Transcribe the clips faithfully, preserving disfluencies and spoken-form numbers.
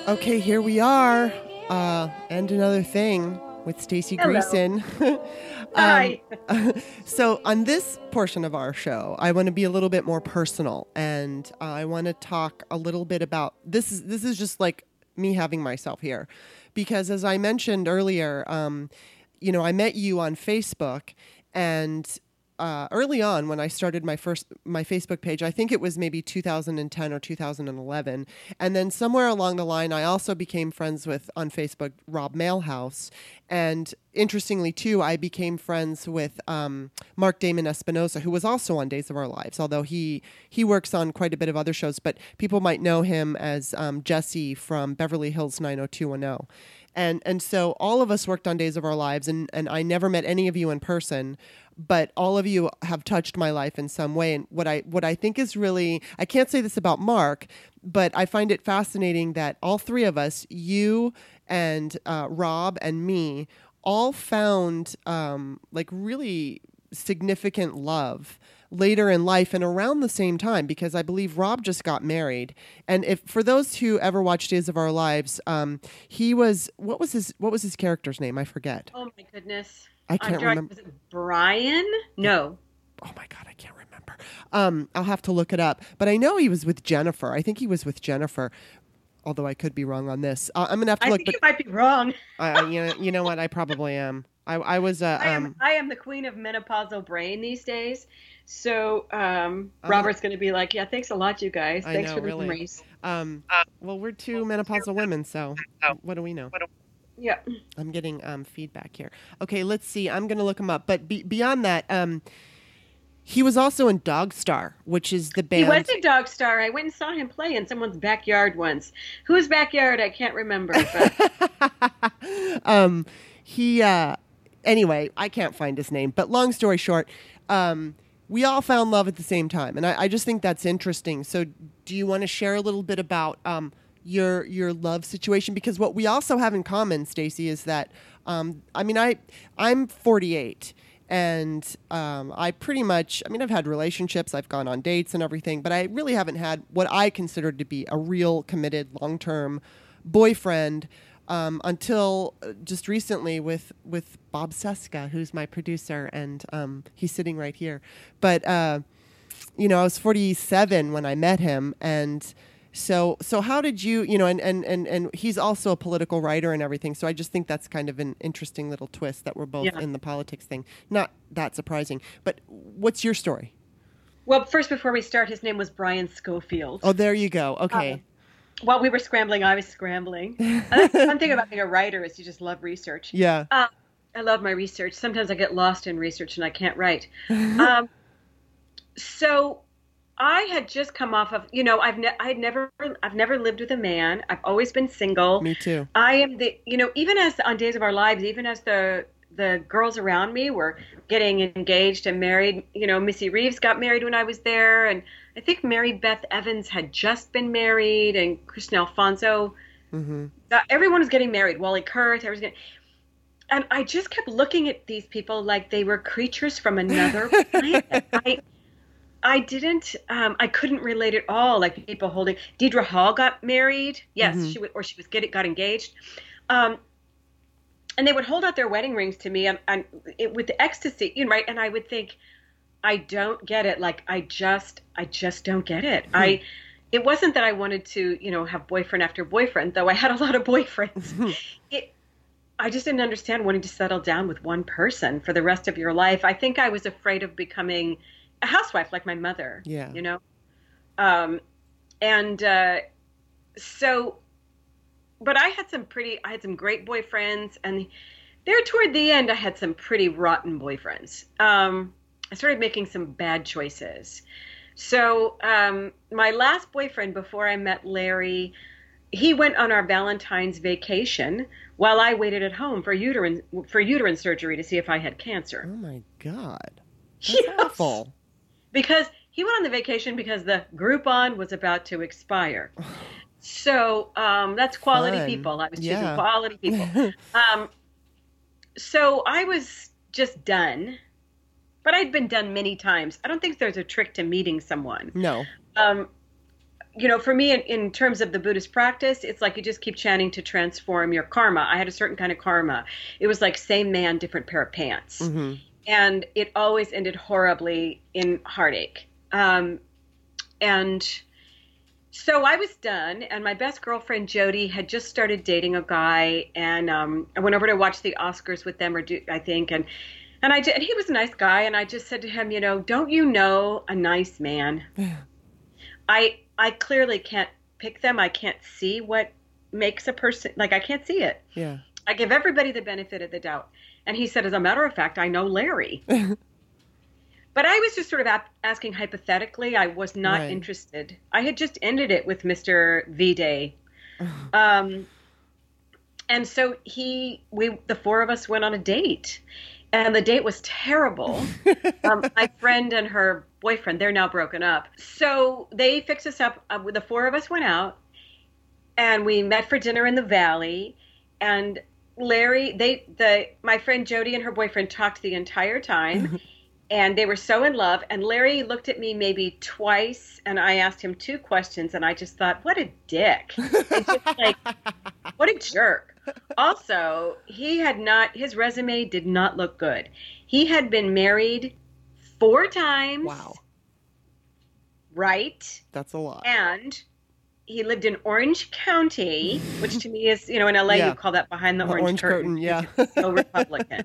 Okay, here we are. Uh, and another thing with Stacey Greason. um, Hi. so on this portion of our show, I want to be a little bit more personal, and uh, I want to talk a little bit about this. Is this is just like me having myself here, because as I mentioned earlier, um, you know, I met you on Facebook, and Uh, early on when I started my first my Facebook page, I think it was maybe two thousand ten or two thousand eleven, and then somewhere along the line, I also became friends with on Facebook Rob Mailhouse, and interestingly too, I became friends with um, Mark Damon Espinosa, who was also on Days of Our Lives, although he he works on quite a bit of other shows, but people might know him as um, Jesse from Beverly Hills nine oh two one oh. And and so all of us worked on Days of Our Lives, and, and I never met any of you in person, but all of you have touched my life in some way. And what I what I think is really, I can't say this about Mark, but I find it fascinating that all three of us, you and uh, Rob and me, all found um, like really significant love later in life and around the same time, because I believe Rob just got married. And if for those who ever watched Days of Our Lives, um, he was what was his what was his character's name? I forget. Oh my goodness. I can't I'm remember. Was it Brian? No. Oh my God, I can't remember. Um, I'll have to look it up. But I know he was with Jennifer. I think he was with Jennifer, although I could be wrong on this. Uh, I'm gonna have to I look. think But you might be wrong. I, I- you know, you know what? I probably am. I, I was. Uh, I am um, I am the queen of menopausal brain these days. So um, I'm- Robert's going to be like, yeah, thanks a lot, you guys. I Thanks know, for the really. memories. um, well, we're two menopausal women, so what do we know? Yeah. I'm getting um, feedback here. Okay, let's see. I'm going to look him up. But be- beyond that, um, he was also in Dog Star, which is the band. He was in Dog Star. I went and saw him play in someone's backyard once. Whose backyard? I can't remember. But um, he, uh, anyway, I can't find his name. But long story short, um, we all found love at the same time. And I, I just think that's interesting. So do you want to share a little bit about um, your your love situation? Because what we also have in common, Stacey, is that, um, I mean, I, I'm forty-eight. And um, I pretty much, I mean, I've had relationships, I've gone on dates and everything, but I really haven't had what I consider to be a real committed long-term boyfriend um, until just recently with, with Bob Seska, who's my producer, and um, he's sitting right here. But, uh, you know, I was forty-seven when I met him, and So, so how did you, you know, and, and, and, and he's also a political writer and everything. So I just think that's kind of an interesting little twist that we're both Yeah. in the politics thing. Not that surprising, but what's your story? well, first, before we start, his name was Brian Schofield. Oh, there you go. Okay. Um, While we were scrambling, I was scrambling. And that's the fun thing about being a writer is you just love research. Yeah. Uh, I love my research. Sometimes I get lost in research and I can't write. Um, so I had just come off of, you know, I've ne- I had never, I've never lived with a man. I've always been single. Me too. I am the, you know, even as on Days of Our Lives, even as the the girls around me were getting engaged and married, you know, Missy Reeves got married when I was there, and I think Mary Beth Evans had just been married, and Kristen Alfonso. Mm-hmm. Uh, everyone was getting married. Wally Kurth, everyone's getting. And I just kept looking at these people like they were creatures from another planet. I, I didn't, um, I couldn't relate at all. Like people holding, Deidre Hall got married. Yes, Mhm. she w- or she was getting, got engaged. Um, and they would hold out their wedding rings to me and, and it, with the ecstasy, you know, right? And I would think, I don't get it. Like, I just, I just don't get it. Hmm. I, it wasn't that I wanted to, you know, have boyfriend after boyfriend, though I had a lot of boyfriends. it, I just didn't understand wanting to settle down with one person for the rest of your life. I think I was afraid of becoming a housewife like my mother, Yeah. you know? Um, and uh, so, but I had some pretty, I had some great boyfriends, and there toward the end, I had some pretty rotten boyfriends. Um, I started making some bad choices. So um, my last boyfriend before I met Larry, he went on our Valentine's vacation while I waited at home for uterine for uterine surgery to see if I had cancer. Oh my God. That's Yes. awful. Because he went on the vacation because the Groupon was about to expire. So um, that's quality Fun. people. I was choosing Yeah. quality people. um, so I was just done, but I'd been done many times. I don't think there's a trick to meeting someone. No. Um, you know, for me, in, in terms of the Buddhist practice, it's like you just keep chanting to transform your karma. I had a certain kind of karma. It was like same man, different pair of pants. Mm-hmm. And it always ended horribly in heartache. Um, and so I was done, and my best girlfriend, Jody, had just started dating a guy, and um, I went over to watch the Oscars with them, or do, I think, and and I did, and he was a nice guy, and I just said to him, you know, don't you know a nice man? I I clearly can't pick them. I can't see what makes a person, like I can't see it. Yeah. I give everybody the benefit of the doubt. And he said, as a matter of fact, I know Larry. But I was just sort of ap- asking hypothetically. I was not Right. interested. I had just ended it with Mister V-Day. Um, and so he, we, the four of us went on a date. And the date was terrible. um, my friend and her boyfriend, they're now broken up. So they fixed us up. Uh, the four of us went out. And we met for dinner in the Valley. And Larry, they, the, my friend Jody and her boyfriend talked the entire time. And they were so in love. And Larry looked at me maybe twice, and I asked him two questions, and I just thought, what a dick. And just like, what a jerk. Also, he had not, his resume did not look good. He had been married four times. Wow. Right? That's a lot. And he lived in Orange County, which to me is, you know, in L A, Yeah. you call that behind the, The orange, orange curtain, yeah. So Republican.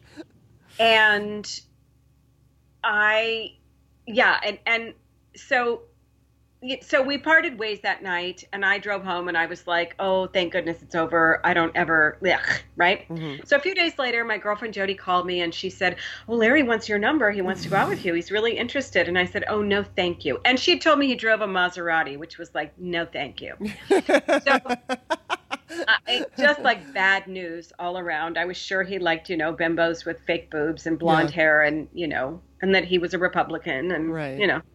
And I, yeah, and, and so, so we parted ways that night, and I drove home, and I was like, oh, thank goodness it's over. I don't ever, ugh, right? Mm-hmm. So a few days later, my girlfriend Jody called me, and she said, oh, Larry wants your number. He wants to go out with you. He's really interested. And I said, oh, no, thank you. And she had told me he drove a Maserati, which was like, no, thank you. So I, just like bad news all around. I was sure he liked, you know, bimbos with fake boobs and blonde Yeah. hair, and, you know, and that he was a Republican, and, Right. you know.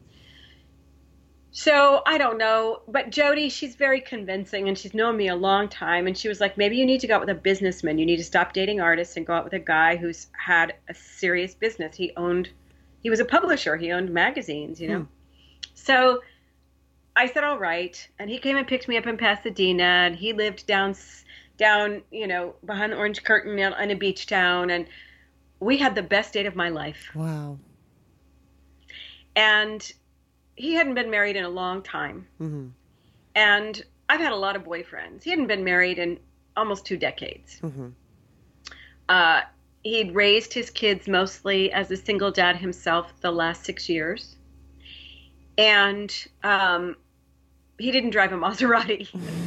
So I don't know, but Jody, she's very convincing, and she's known me a long time. And she was like, maybe you need to go out with a businessman. You need to stop dating artists and go out with a guy who's had a serious business. He owned, he was a publisher. He owned magazines, you know. Hmm. So I said, all right. And he came and picked me up in Pasadena, and he lived down, down, you know, behind the orange curtain in a beach town. And we had the best date of my life. Wow. And he hadn't been married in a long time. Mm-hmm. And I've had a lot of boyfriends. He hadn't been married in almost two decades. Mm-hmm. Uh, he'd raised his kids mostly as a single dad himself the last six years. And um, he didn't drive a Maserati.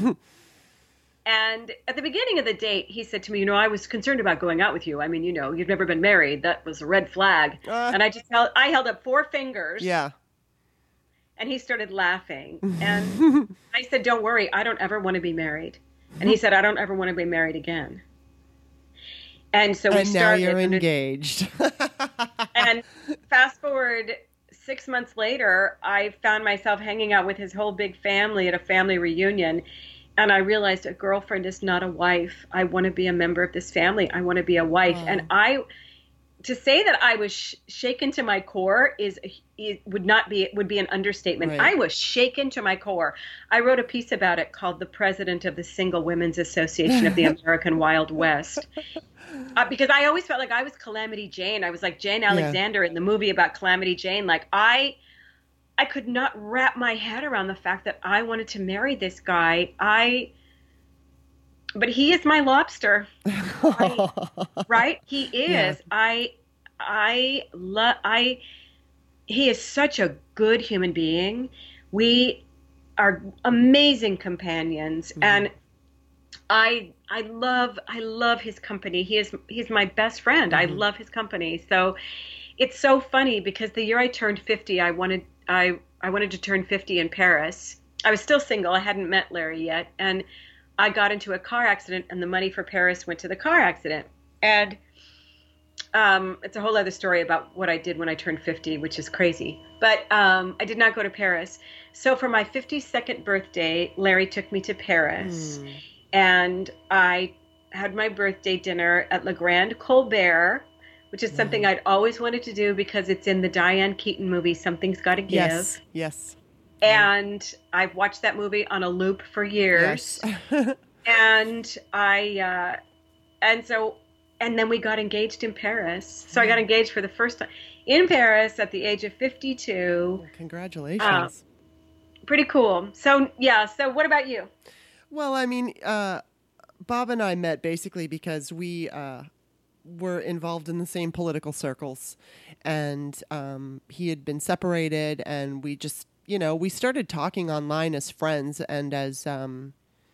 And at the beginning of the date, he said to me, you know, I was concerned about going out with you. I mean, you know, you've never been married. That was a red flag. Uh, and I just held, I held up four fingers. Yeah. And he started laughing. And I said, don't worry, I don't ever want to be married. And he said, I don't ever want to be married again. And so we And now started. you're and it- engaged. And fast forward six months later, I found myself hanging out with his whole big family at a family reunion. And I realized a girlfriend is not a wife. I want to be a member of this family. I want to be a wife. Wow. And I, to say that I was sh- shaken to my core is, it would not be, would be an understatement. Right. I was shaken to my core. I wrote a piece about it called The President of the Single Women's Association of the American Wild West. Uh, because I always felt like I was Calamity Jane. I was like Jane Alexander in the movie about Calamity Jane. Like I, I could not wrap my head around the fact that I wanted to marry this guy. I, but he is my lobster, I, right? He is. Yeah. I, I love, I, he is such a good human being. We are amazing companions. Mhm. And I, I love, I love his company. He is, he's my best friend. I Mhm. love his company. So it's so funny because the year I turned fifty, I wanted, I, I wanted to turn fifty in Paris. I was still single. I hadn't met Larry yet. And I got into a car accident, and the money for Paris went to the car accident. And um, it's a whole other story about what I did when I turned fifty, which is crazy. But um, I did not go to Paris. So for my fifty-second birthday, Larry took me to Paris. Mm. And I had my birthday dinner at Le Grand Colbert, which is something Wow. I'd always wanted to do because it's in the Diane Keaton movie, Something's Gotta Give. Yes. Yes. And I've watched that movie on a loop for years. Yes. and I, uh, and so, and then we got engaged in Paris. So I got engaged for the first time in Paris at the age of fifty-two. Well, congratulations. Uh, pretty cool. So, yeah. So what about you? Well, I mean, uh, Bob and I met basically because we uh, were involved in the same political circles, and um, he had been separated, and we just, you know, we started talking online as friends and as um,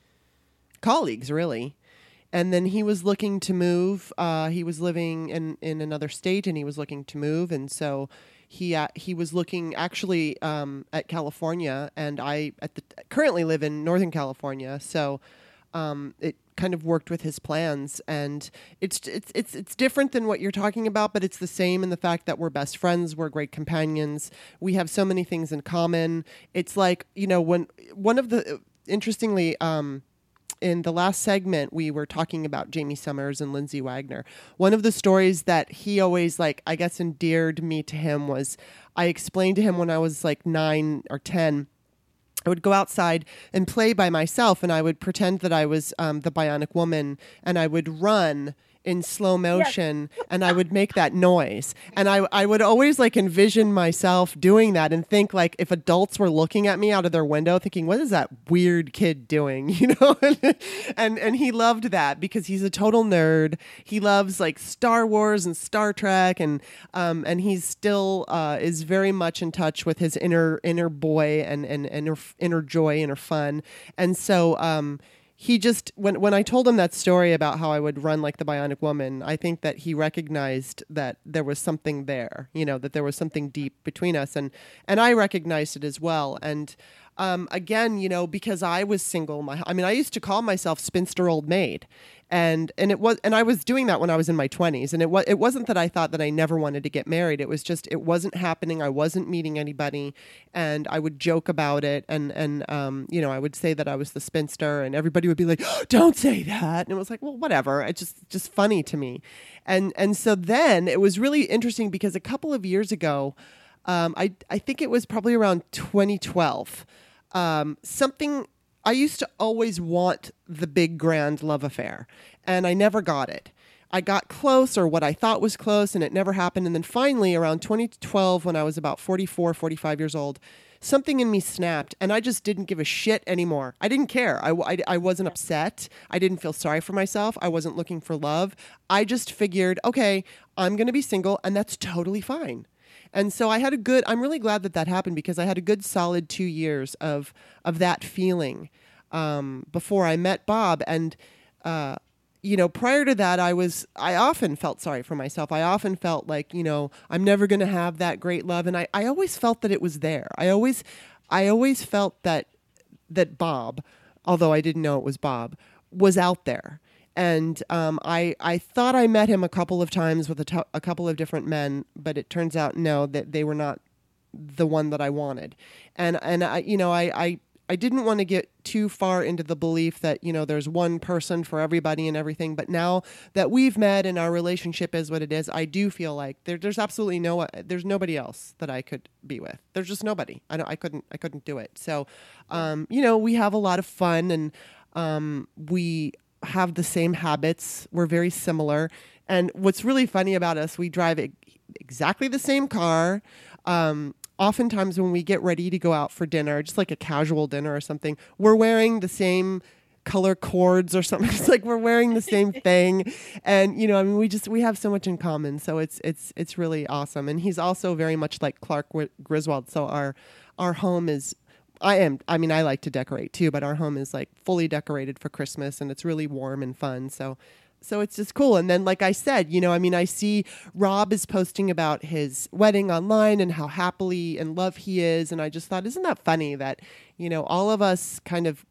colleagues, really. And then he was looking to move. Uh, he was living in, in another state, and he was looking to move, and so he uh, he was looking actually um, at California, and I at the currently live in Northern California, so um, it kind of worked with his plans. And it's it's it's it's different than what you're talking about, but it's the same in the fact that we're best friends, we're great companions, we have so many things in common. It's like, you know, when one of the interestingly. Um, In the last segment, we were talking about Jamie Summers and Lindsay Wagner. One of the stories that he always, like, I guess endeared me to him was I explained to him when I was like nine or ten, I would go outside and play by myself, and I would pretend that I was um, the Bionic Woman, and I would run in slow motion, yes. and I would make that noise. And I I would always like envision myself doing that and think like if adults were looking at me out of their window thinking, what is that weird kid doing? You know? and and he loved that because he's a total nerd. He loves like Star Wars and Star Trek, and um and he's still uh, is very much in touch with his inner inner boy and and, and inner, inner joy, inner fun. And so um He just, when when I told him that story about how I would run like the Bionic Woman, I think that he recognized that there was something there, you know, that there was something deep between us. And, and I recognized it as well. And um, again, you know, because I was single, my, I mean, I used to call myself spinster old maid. And and it was and I was doing that when I was in my twenties. And it was it wasn't that I thought that I never wanted to get married. It was just it wasn't happening. I wasn't meeting anybody, and I would joke about it. And and um you know I would say that I was the spinster, and everybody would be like, oh, "Don't say that." And it was like, well, whatever. It's just just funny to me. And and so then it was really interesting because a couple of years ago, um, I I think it was probably around twenty twelve, um, something. I used to always want the big grand love affair, and I never got it. I got close, or what I thought was close, and it never happened. And then finally, around twenty twelve, when I was about forty-four, forty-five years old, something in me snapped, and I just didn't give a shit anymore. I didn't care. I, I, I wasn't upset. I didn't feel sorry for myself. I wasn't looking for love. I just figured, okay, I'm going to be single, and that's totally fine. And so I had a good, I'm really glad that that happened because I had a good solid two years of, of that feeling um, before I met Bob. And, uh, you know, prior to that, I was, I often felt sorry for myself. I often felt like, you know, I'm never going to have that great love. And I, I always felt that it was there. I always, I always felt that, that Bob, although I didn't know it was Bob, was out there. And um, I I thought I met him a couple of times with a, t- a couple of different men, but it turns out no, that they were not the one that I wanted. And and I you know I, I I didn't want to get too far into the belief that you know there's one person for everybody and everything. But now that we've met and our relationship is what it is, I do feel like there, there's absolutely no there's nobody else that I could be with. There's just nobody. I don't I couldn't I couldn't do it. So um, you know we have a lot of fun, and um, we have the same habits. We're very similar. And what's really funny about us, we drive e- exactly the same car. Um, oftentimes when we get ready to go out for dinner, just like a casual dinner or something, we're wearing the same color cords or something. It's like we're wearing the same thing. And, you know, I mean, we just, we have so much in common. So it's, it's, it's really awesome. And he's also very much like Clark Griswold. So our, our home is, I am. I mean, I like to decorate too, but our home is like fully decorated for Christmas, and it's really warm and fun. So, so it's just cool. And then, like I said, you know, I mean, I see Rob is posting about his wedding online and how happily in love he is, and I just thought, isn't that funny that, you know, all of us kind of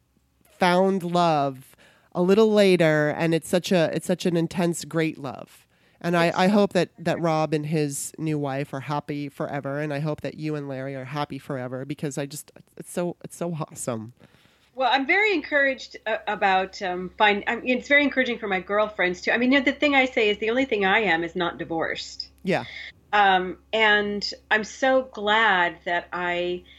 found love a little later, and it's such a it's such an intense, great love. And I, I hope that, that Rob and his new wife are happy forever. And I hope that you and Larry are happy forever because I just, it's so, it's so awesome. Well, I'm very encouraged uh, about, um, find, I mean, it's very encouraging for my girlfriends too. I mean, you know, the thing I say is the only thing I am is not divorced. Yeah. Um, and I'm so glad that I,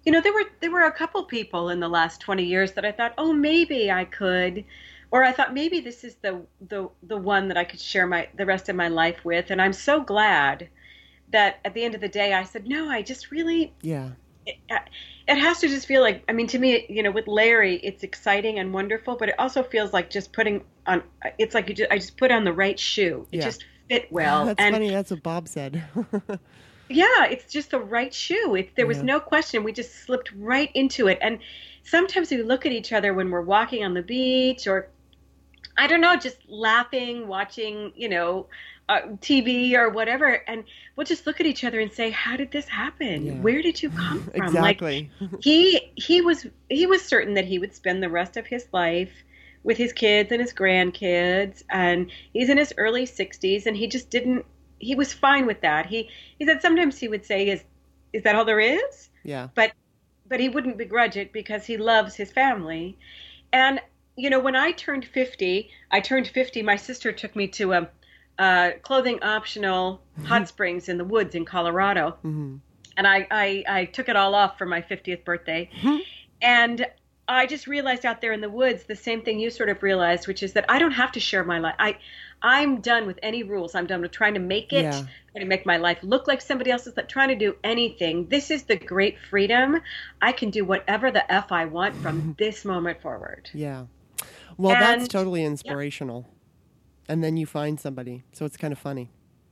you know, there were there were a couple people in the last twenty years that I thought, oh, maybe I could, or I thought maybe this is the the the one that I could share my the rest of my life with. And I'm so glad that at the end of the day, I said, no, I just really, yeah. It, it has to just feel like, I mean, to me, you know, with Larry, it's exciting and wonderful, but it also feels like just putting on, it's like you just, I just put on the right shoe. It Yeah. just fit well. That's and funny. That's what Bob said. yeah, it's just the right shoe. It, there was Yeah. no question. We just slipped right into it. And sometimes we look at each other when we're walking on the beach, or I don't know, just laughing, watching, you know, uh, T V or whatever, and we'll just look at each other and say, "How did this happen? Yeah. Where did you come from?" Exactly. Like he he was he was certain that he would spend the rest of his life with his kids and his grandkids, and he's in his early sixties, and he just didn't. He was fine with that. He he said sometimes he would say, "Is is that all there is?" Yeah. But but he wouldn't begrudge it because he loves his family. And you know, when I turned fifty, I turned fifty. My sister took me to a, a clothing optional hot springs in the woods in Colorado, Mm-hmm. and I, I I took it all off for my fiftieth birthday, Mhm. and I just realized out there in the woods the same thing you sort of realized, which is that I don't have to share my life. I I'm done with any rules. I'm done with trying to make it, Yeah. trying to make my life look like somebody else's, like trying to do anything. This is the great freedom. I can do whatever the F I want from this moment forward. Yeah. Well, that's And- totally inspirational. And then you find somebody. So it's kind of funny.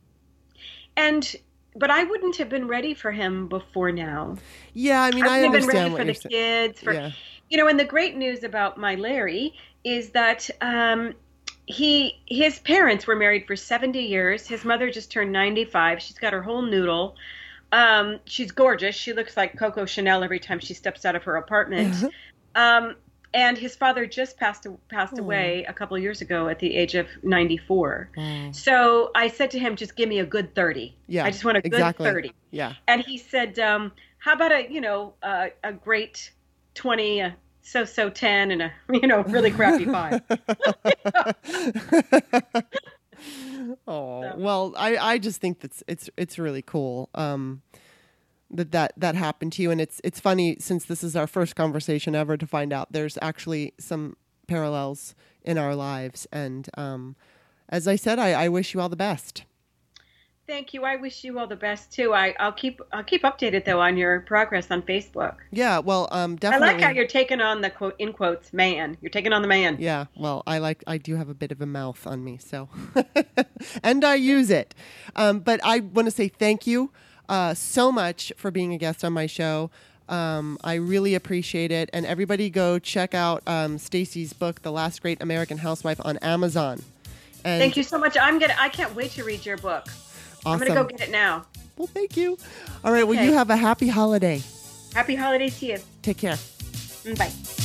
And but I wouldn't have been ready for him before now. Yeah, I mean, I, I wouldn't have been understand ready what for you're the saying. kids. For Yeah. you know, and the great news about my Larry is that um, he his parents were married for seventy years. His mother just turned ninety-five. She's got her whole noodle. Um, she's gorgeous. She looks like Coco Chanel every time she steps out of her apartment. um, and his father just passed passed Oh. away a couple of years ago at the age of ninety-four. Wow. So I said to him, just give me a good thirty. Yeah, I just want a good exactly. thirty. Yeah. And he said, um, how about a, you know, uh, a great twenty, a so-so ten, and a, you know, really crappy five. Oh, well, I, I just think that's it's it's really cool um, that, that that happened to you. And it's it's funny, since this is our first conversation ever, to find out there's actually some parallels in our lives. And um, as I said, I, I wish you all the best. Thank you. I wish you all the best too. I, I'll keep I'll keep updated though on your progress on Facebook. Yeah, well, um, I definitely. like how you're taking on the quote in quotes man. You're taking on the man. Yeah, well, I like I do have a bit of a mouth on me, so and I use it. Um, but I want to say thank you uh, so much for being a guest on my show. Um, I really appreciate it, and everybody go check out um, Stacy's book, The Last Great American Housewife, on Amazon. And Thank you so much. I'm gonna. I can't wait to read your book. I'm Awesome. gonna go get it now. Well, thank you. All right. Well, Okay. you have a happy holiday. Happy holidays to you. Take care. Mm, Bye.